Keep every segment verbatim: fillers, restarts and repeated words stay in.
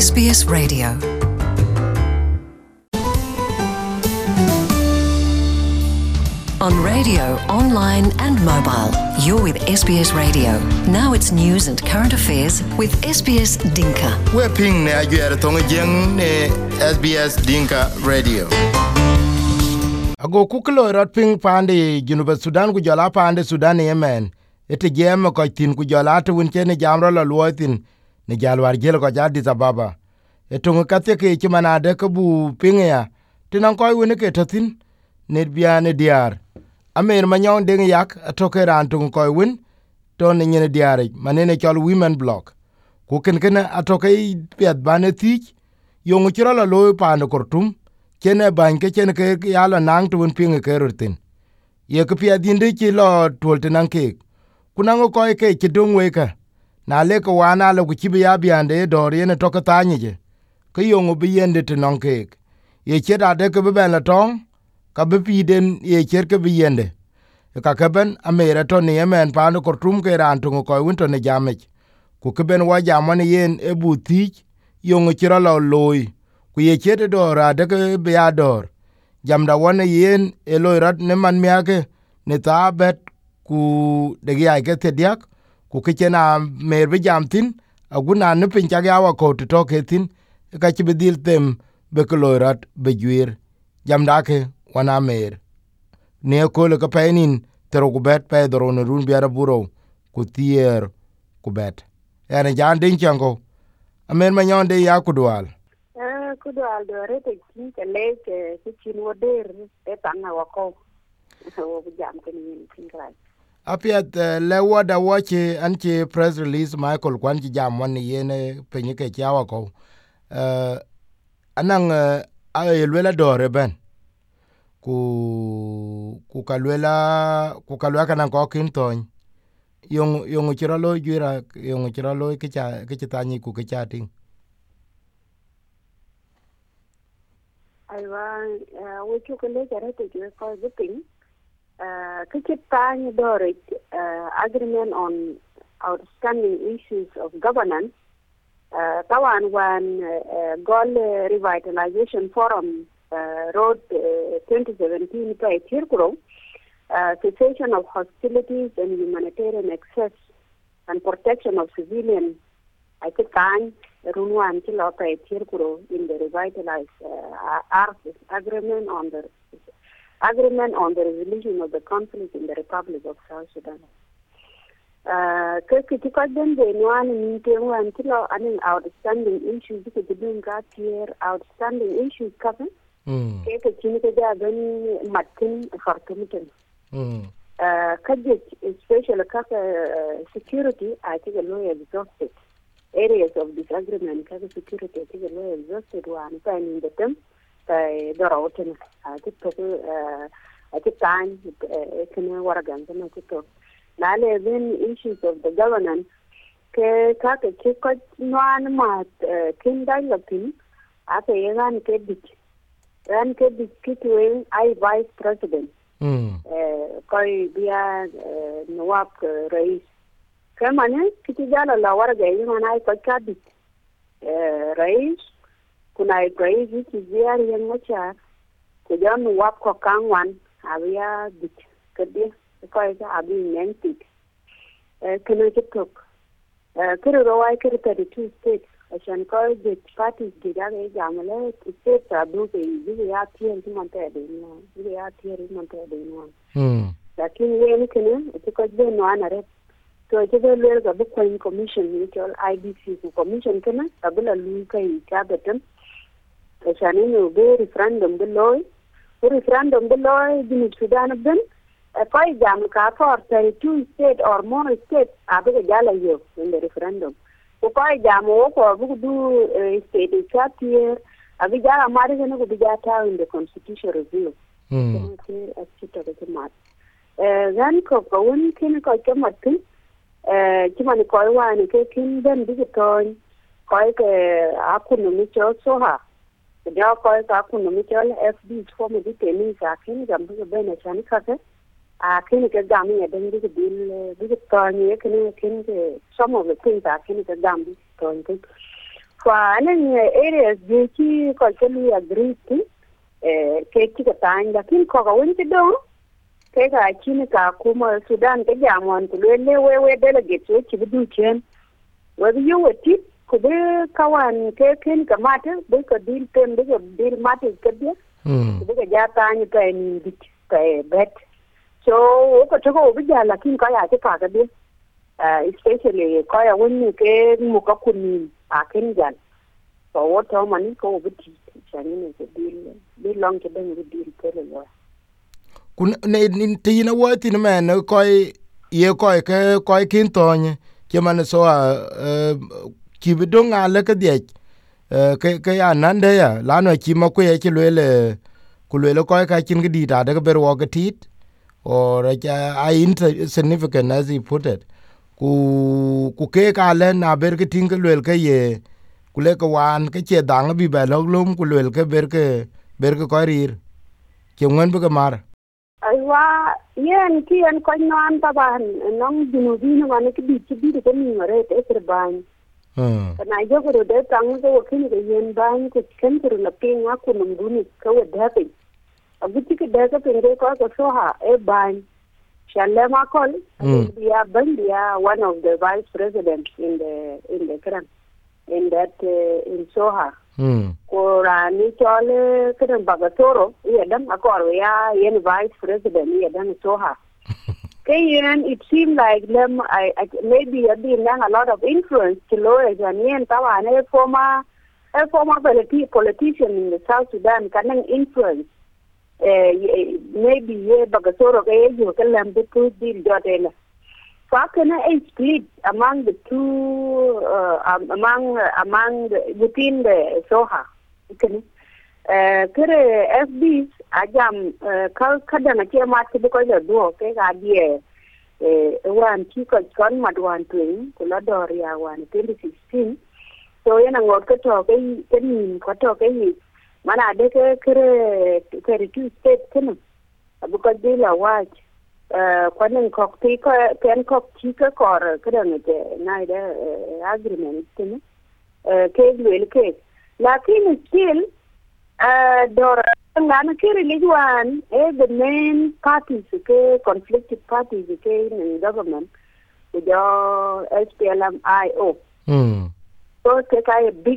S B S Radio. On radio, online and mobile, you're with S B S Radio. Now it's news and current affairs with S B S Dinka. We're ping ne ajuere tonga jeng ne S B S Dinka Radio. Ago kuklo rat ping pande Junuba Sudan ku jala pande Sudan Yemen. Ete jeme ko tin ku jala to winche ne jamro la luotin ne jalwar jelo ko Addis Ababa. Etonga katye ke chimanade ko bu pingya. Tinan koy woni ke tatin ne biane diar. Amer manyon ding yak atoke ran tung koy win ton ne nyene diare manene chol women block ku ken ken atoke piat bane tich yongu chiro la loy pande kortum kene banke chen ke yala nang tun pinge ke rutin ye ke pia dinde chi lo tolte nan ke kunango koy ke kidung weka na le ko wana lo ku chibiya biande dor yene toke tanyije ke yongu bi yende tinon ke ye cheda de ke be la tong ka be piden ye cherke bi yende ka keben amera to ni Yemen pano kortum ke ran tungo ko winto ne jamech ku keben wa jamane yen e butich yongo chira lo loy ku ye chete do ra de ke be ador jamda wona yen e loy rat ne man miake ne tabet ku de ya ke te diak ku kichena mer be jamtin aguna ne pin cha ga wa ko to ke tin ka chi bedil tem be ko loy rat be juir jamda ke wana mer ne ko le ka penin tero kubet pe doro ne run biara buro ku tier kubet ene jan din chango amen manyonde ya kudwal eh kudwal do rete kin ke le ke kin woder e tanga wako so jam ke ni kin krai apiat le wada wache anche press release Michael kwanji jam wan yene penye ke chawa ko eh anang ayelwela dore ben ku ku kalwela ku kalwa kana ko kinton yung yung chira lo jira yung chira lo ke cha ke tani ku ke chating aiwa we chu ke le jare te ke ko zipping uh ke tani dore agreement on outstanding issues of governance uh tawan wan goal revitalization forum Uh, road uh, twenty seventeen by Tirkuro, uh, cessation of hostilities and humanitarian access and protection of civilians. I think time Runwan by Tirkuro in the revitalized uh, agreement on the agreement on the resolution of the conflict in the Republic of South Sudan. Because then the one meeting until an outstanding issues because the doing got here outstanding issues covered. Ke ke kini ke da gani matin fartumten mm uh kaje especially kaka security I think a lawyer exhausted areas of disagreement kaka security I think a lawyer exhausted one time in the term by doroten I think uh I think time kana waragan kana to nale then issues of the governance ke kaka ke ko nuan ma kin dialogue ate yan ke dik Ran ke biskitwe ai vice president. Mm. Eh koi dia Nawab Rais. Kamane kiti jala la warga yi mana ai ka bit. Eh Rais kuna ai Rais ki ziar yan macha. Ko jan Nawab ko kangwan abia bit. Kadi koi ka abi nenti. Eh kana kitok. Eh kiro rawai kiro thirty-two states. Ashan ko the parties gidaga jamale states abu ke yi ya tier ki monte de no yi ya tier ki monte de no mm lakin ye ni kene ko de no anare to je de le ga bu commission ni to I B C commission kana abula lu kai ka betam ashan ni be referendum de loy referendum de loy di Sudan ben ko jam ka for thirty-two state or more states abu ga jala yo in the referendum ko jamo ko budu state chatier abijara mari ne ko bijata in the constitution review mm eh gan ko ko won kin ko kematin eh kimani ko wani ke kin ben biton ko ke akunu mi cho soha ja ko ka akunu mi cho F D ko mi biteni ka kin gambu ben chani ka a kin ke gami ya den dik bil dik tani kin kin ke some of the things a kin ke gami to fa nan areas je ki ko kemi agree to eh ke ki ka tan da kin ko ga wani don kai ga kin ka kuma Sudan ka jamon to le we we delegate we ki du ken whether you were tip ko be kawan ke ken ka mata be ko dil tem be ko dil mata ka dia mm be ga ja tan ka ni dik ka bet so ko to ko be ja la kin ka ya ka ka dia especially ko ya woni ke mu ka kunni a ken jan so what man ko be ti chani ne ke dil be long ke den be dil ke le kun ne ti na wo ti na ne ko ye ko ke ko kin tonye ke man so a ki bidonga le ke de ke ke ya nande ya la no ki ma ko ye ki le ku le ko ka kin gidi ta de ber wo ke tit or I insignificant as he put it ku ku ke ka le na ber ke tin ke le ke ye ku le ko wan ke che dang bi ba lo lum ku le ke ber ke ber ke ko rir ke ngon bu ke mar aiwa yen ki en ko non taban non dinu dinu wan ke bi ti bi ke mi mare te ter ban hmm na jo ko de tang ko kin ke yen ban ko ken ter na pin wa ku num duni ko we da pe abuti ke da ka pin ko ko so ha e ban shalle ma kol ya ban dia one of the vice presidents in the in the kran in that uh, in Soha hmm ko rani chole kran bagatoro ya dan akor ya yen vice president ya dan Soha kayen it seemed like them I, I maybe had been a lot of influence to lawyers and yen tawa ne former a former politi- politician in the South Sudan can influence uh, maybe ye bagatoro ke yo kalam de tu dil jotela fakana a split among the two uh, um, among uh, among the, within the Soha okay uh kere F Bs ajam ka kada na ke ma ti ko da do ke ga die eh wan ti ko kon madwan twin ko la doria wan twenty sixteen so yana ngot ko to ke ke ni ko to ke ni mana de ke kere kere two state kana abu ko de la watch eh kwanen ko ti ko ken ko ti ko kor kada ne te na de agreement kana eh ke le ke lakini still Uh, Dora, ngana kiri lijuan, eh, the main parties, okay, conflicted parties, okay, in government, with your S P L M I O. Mm. So, take a big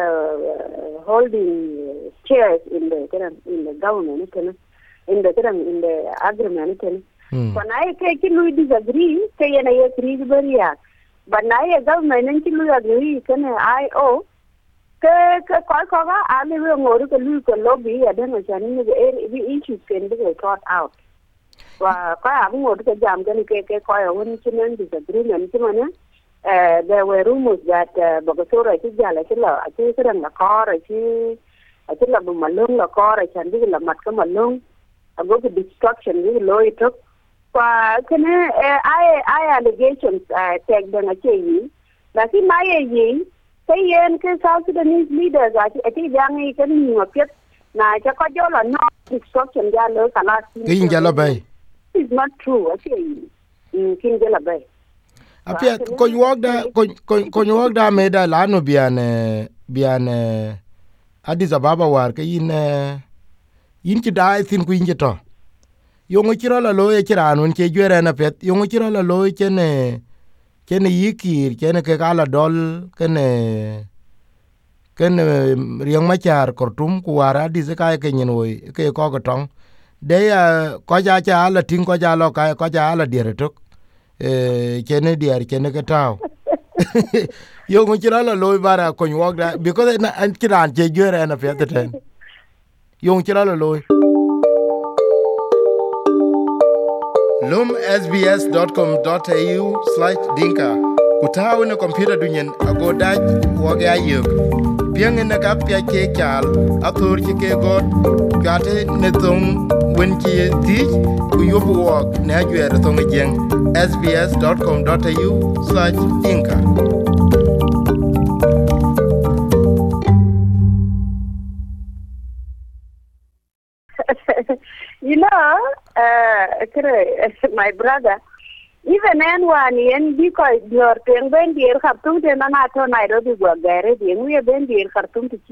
uh, holding shares in the in the government, in the in the agreement. Mm. When I take you disagree, say and I agree very yeah. But now a government and you agree, can I O. ke ke ko ko ga ali we ngoru ke lu ko lobby ya de no chani ni e issues can be sort out wa ka abu ngoru ke jam ke ke ke ko ya won chinen disagreement ti mana eh there were rumors that Bagasora ti jala ti la ti kran la kor ti ti la bu malung la kor chan bi la mat ka malung ago ke destruction ni lo it wa kene ai ai allegations tag de na che yi la ki mai yi kayen ke South Sudanese leaders ati ati jangi kan ni mapet na cha ko jola no destruction ja lo kala kin jala bay is not true ati kin jala bay apia ko yuogda ko ko yuogda me da lano biane biane Addis Ababa war ke yin yin ti dai tin ku yin to yongo chiro la lo e chiranun che jwere na pet yongo chiro la lo che ne kene yikir kene ke kala dol kene kene riang machar kortum kuara dise ka ke nyenoi ke ko ko tong de ya ko ja cha ala tin ko ja lo ka ko ja ala dire tok eh kene diar kene ke taw yo ngo chira la loy bara ko nyok da because na an kiran je jere na fe ten yo ngo chira la loy lum s b s dot com dot a u slash dinka kutawu ne computer dunyen ago daj woge ayuk piang ne ka pya ke chal atur ki ke god gate ne tong wen ki ti ku yobu wok ne ajere tong jeng s b s dot com dot a u slash dinka you know uh my brother even anyone yen because your thing ben dir Khartoum de na na to Nairobi go gare de we ben dir Khartoum ti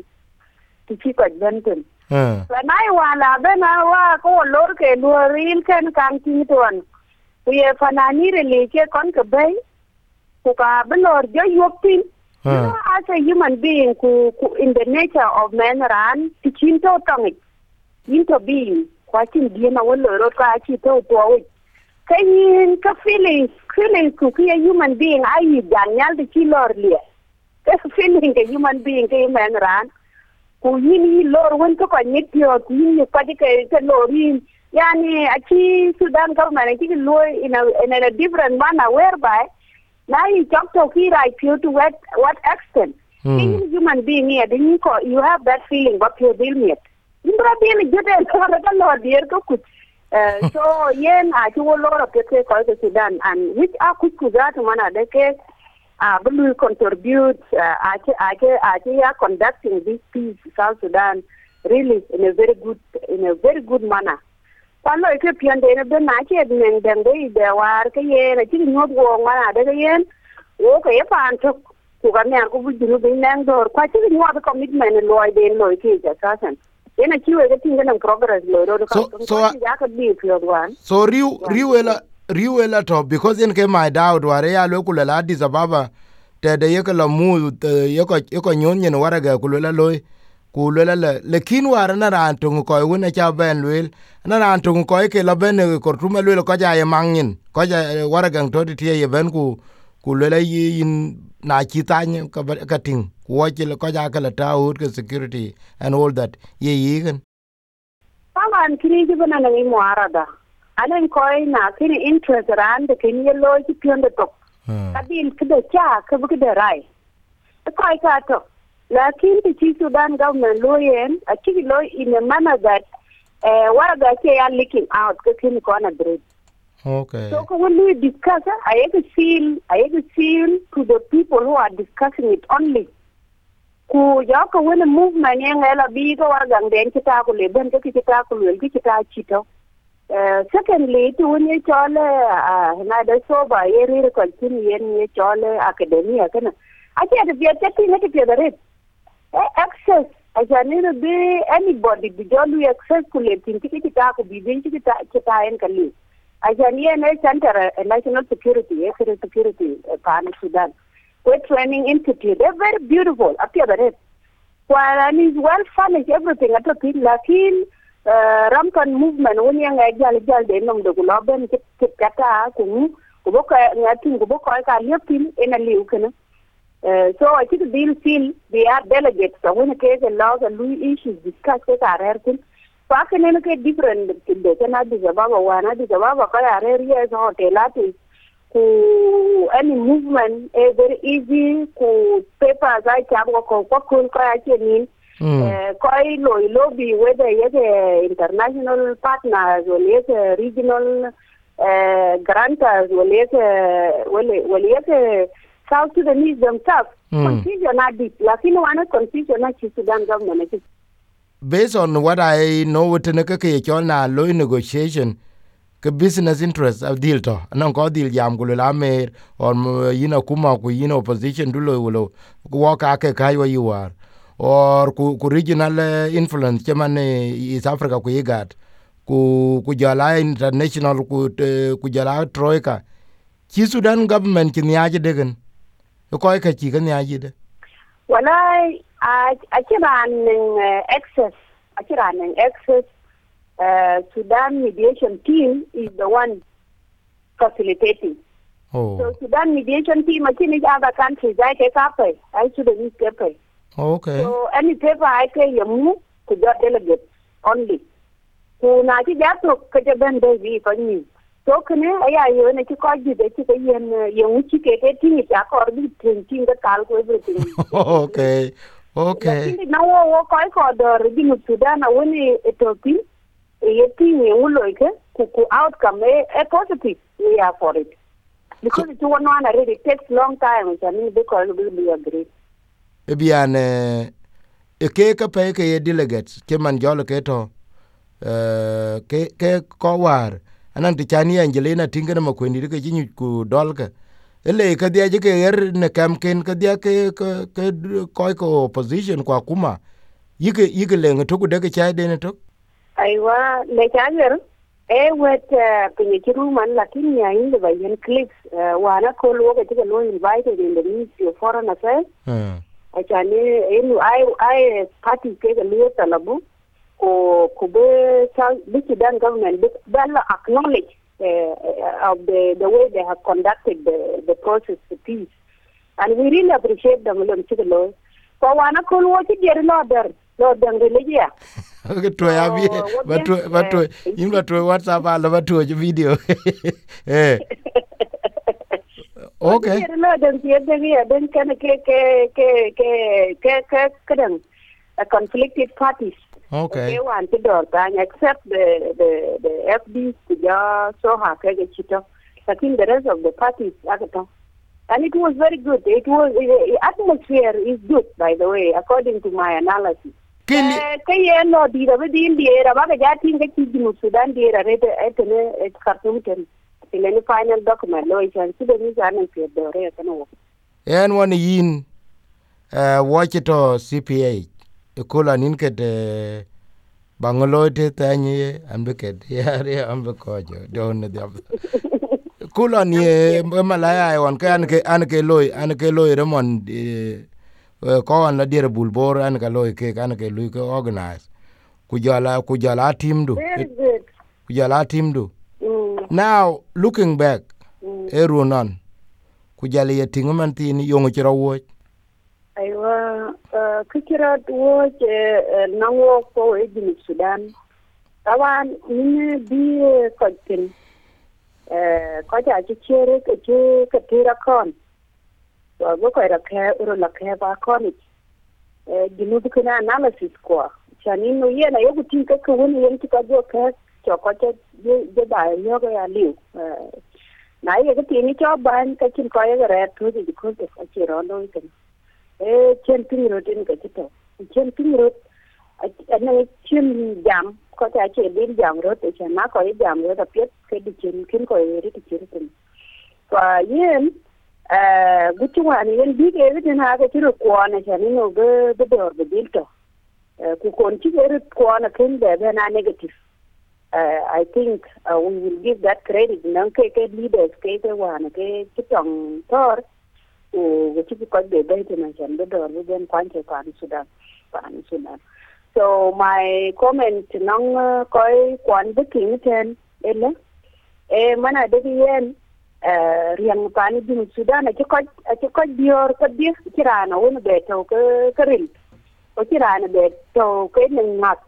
ti ti ko benton eh na wala bena wa ko lor ke loril kan kan ti ton we fanani rele ke kon ke bay ko ka belor jo yopin as a human being ku in the nature of man ran ti chinto tongi into being kwatin dia na wala ro ka chi to to kayin ka feeling feeling ku ki human being ai danyal de chi lor le ka feeling ke human being ke man ran ku yini lor won to ko nyit yo ku yini pa de ke ke lorin yani achi Sudan government ki lo in a in a different manner whereby now you talk to ki right you to what what extent mm. human being here then you have that feeling what you deal with you probably get a lot dear to could uh, so yen a chu lo ro ke ke ko Sudan and which are could could that man de ke uh will contribute uh, ake ake ake are conducting this peace South Sudan really in a very good in a very good manner. Kwalo ke piande ne be na ke den den de de war ke ye na ti nyot wo ngana de yen wo ke pan to ku ga ne ko bu jinu be nang dor kwa ti nyot commitment lo de lo ke ja sasan ena ti we ke tinga nang progress lo ro so so ya ka bi pyo wan so riu riuela riuela to because in ke my doubt ware ya lo kula la Addis Ababa te de ye ke la mu ye ko ye ko nyon nyen wara ga kula loy kulela le lekin war na ran tungu ko wona cha ben lwel na ran tungu ko ke la ben ko tuma lwel ko ja ye mangin ko ja waragang to ti ye ben ku kulela yin na chi tan ka ka ting ko che ko ja ka la ta ut ke security and all that ye yigen paman kini ji bana na mo arada anen ko na kini interest ran de kini ye lo ji pionde to kadin kide cha ka bu kide rai ko ka to lakin the Sudan government loyen a chiki law in a manner that uh, what I say are leaking out because corner bread. Okay. So when we discuss, I have to feel, I have to feel to the people who are discussing it only. Ku yako when a movement yang ela bigo wargang den kita ko leben ke kita ko wel ke kita chito. Uh, secondly, to when you chole na da so ba yeri ko tin yen ye chole academia kana. Acha da biya tati ne ke pedare. Access as a little bit anybody beyond we access to le tinti kita ko bibin kita kita en kali as a near center national security security pan Sudan we training institute they're very beautiful appear that while and is well furnished everything at the lakin rampant movement when yang ajal jal de nom de globen kita ko ko ko ngati ko ko ka lepin en aliu kana. Uh, so I think they'll feel they are delegates. So when a case and laws and Louis issues discussed with our airkin, so I can indicate different. They cannot be about one, I is about our areas or telati. Who any movement is very easy. Who papers I can work on what could I mean. Koi loy lobby whether yes international partners or yes regional uh, grantors or yes well well yes. South Sudanese themselves, mm. confusion are deep. Lakini wana confusion na Sudan government. Based on what I know, what neka ke chol na low negotiation, ke business interest of deal to. Anong ko deal jam kulo la mer or yina kuma ku yina opposition dulo ulo walk ake kaiwa you are or ku, ku regional influence chaman East Africa ku yigat ku ku jala international ku ku jala troika. Chi Sudan government kin yaje degen. Ko ka ci kan yaji da wallahi a kira nan access a kira nan access uh, Sudan mediation team is the one facilitating. Oh. So Sudan mediation team a kini other countries I take up I should have used paper. Okay. So any paper I can you move to the delegates only. So na ti ja to ka ben da vi ko ni. So kene aya yo ne ki ko ji de ki yen yen ki ke ke ti ya ko bi tin tin da kal ko everything. Okay. Okay. Lakini na wo wo ko ko do ri mu Sudan na woni etopi e ti ni ulo ke ku ku outcome a positive we are for it. Because so, it one one already it takes long time I mean because we will agree. E bien e ke ka pe ke delegates ke man jolo ke to eh ke ke ko war anan ti chani Angelina tingana makwendi ke jinyu ku dolka ele ka dia je ke er ne campaign ka dia ke ke ko ko opposition kwa kuma yike yike le to ku de ke cha de ne to aiwa le changer e wet pinye kiru man lakini ya inde bayen clips wana ko lo ke ke lo invited in the Ministry of Foreign Affairs mm achane enu ai ai party ke ke lo talabu ko ko be the Sudan government they acknowledge uh, of the the way they have conducted the the process for peace, and we really appreciate them. Lom chikelo. So wana kulu wati jeri lorder lorder religia. Okay, to yabi, but to but to you got to WhatsApp all over to video. Eh. Okay. Jeri lorder jeri dia dan kan ke ke ke ke ke ke kadang conflicted parties. Okay. They want to do that, except the the the F D kuja so hakege chito. But in the rest of the parties, and it was very good. It was the atmosphere is good, by the way, according to my analysis. Kaya no di da di di era ba ga tin ga ki mu Sudan di era rete etene et Khartoum ten. The final document lo isan su da ni zanen fi da re kana. En woni yin uh watch it to C P A. Kola ninke de bangalote tanye ambeket yare ambekojo don de kola ni malaya on kan ke an ke loy an ke loy remon ko an la dire bulbor an ka loy ke kan ke loy ko organize kujala kujala team do kujala team do now looking back mm. erunon kujala yetinga man tin yongo chira wo aiwa kikira wo je nawo ko e Sudan tawan ni bi ko tin eh ko ja ci chere ke ci ke tira kon so go ko ra ke ro la ke ba kon eh ginu bi kana analysis ko chani no ye na yogu tin ka ko woni yen ti ka go ke to ko je je ba yo ga ya liu eh na ye ga tin ni cho ban ka chin ko ye ga re to di ko de ka ci ro no ken eh chen tin ro tin ka ci to chen tin ro ana chen jam ko ta che bin jam ro te chen na ko jam ro ta pet ke di chen kin ko ri ti chen tin fa yen eh gutu wa ni yen bi ke ri na ga ti ro ko na chen no be be dor be bil to ku kon ti ri ko na kin be be na negative uh, I think uh, we will give that credit nan ke ke leaders ke ke wa na ke ti tong tor o ti ko be be ti na chen be dor be ben kwan che pan Sudan pan Sudan. So my comment nong koi kwan booking ten ele e mana de yen eh riang pani din Sudan a ko a ko dior ko di kirana won be to ke keril o kirana be to ke ngat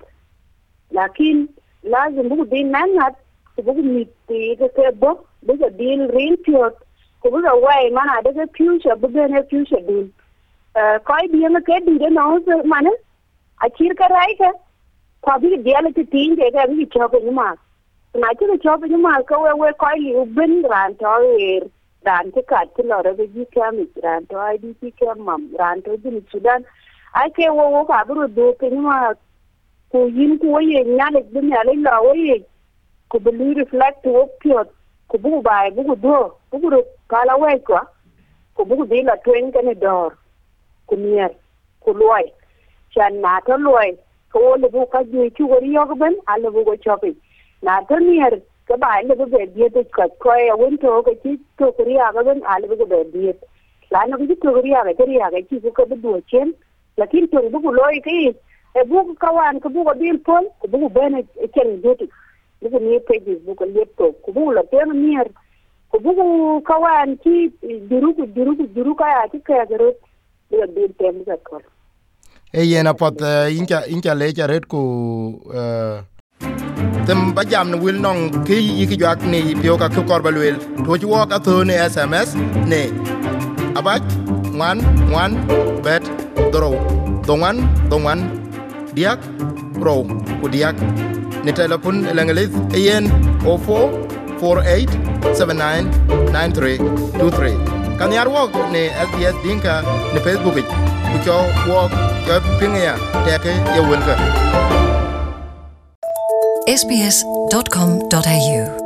lakin lazim bu din nangat bu mit ti ke bo bu din rin piot ko bu way mana de future bu ne future din eh koi di ma ke di de no mana achir ka raika kwa bi diala ti tin de ga bi chobe ni ma na ti chobe ni ma ka we we ko li ubin ran to er ran ti ka ti lo re bi ka mi ran to ai di ti ka mam ran to di Sudan ai ke wo wo ka bru do ke ni ma ko yin ko ye nya le bi nya le la wo ye ko bi reflect wo pio ko bu ba bu do bu ro ka la we ko ko bu di la twen ka ni dor ko mier ko loy chan na to loy ko le bu ka ju chu ri yo ben ale bu go chopi na to nier ka ba le bu be die de ka ko ya won to ka chi to ri ya ga ben ale bu go be die la no ki to ri ya ga ri ya ga chi bu ka bu do chen lakin to bu go loy ki e bu ka wan ko bu go bil pon ko bu be ne chen de ti bu ni pe di bu ko le to ko bu la te nier ko bu ka wan ki duru ku duru ku duru ka ya ti ka ga ro de bil tem ga ko e yena pot incha incha le charet ku tem bajam wil nong ki yiki jak ni pio ka ko korbalwel to ji wo ka to ne S M S ne abaj wan wan bet dro dongan dongan diak pro ku diak ne telefon elangelis yen zero four four eight seven nine nine three two three kan yar wo ne S B S Dinka ne Facebook ku cho wo cho pinga te ke ye won ka s b s dot com dot a u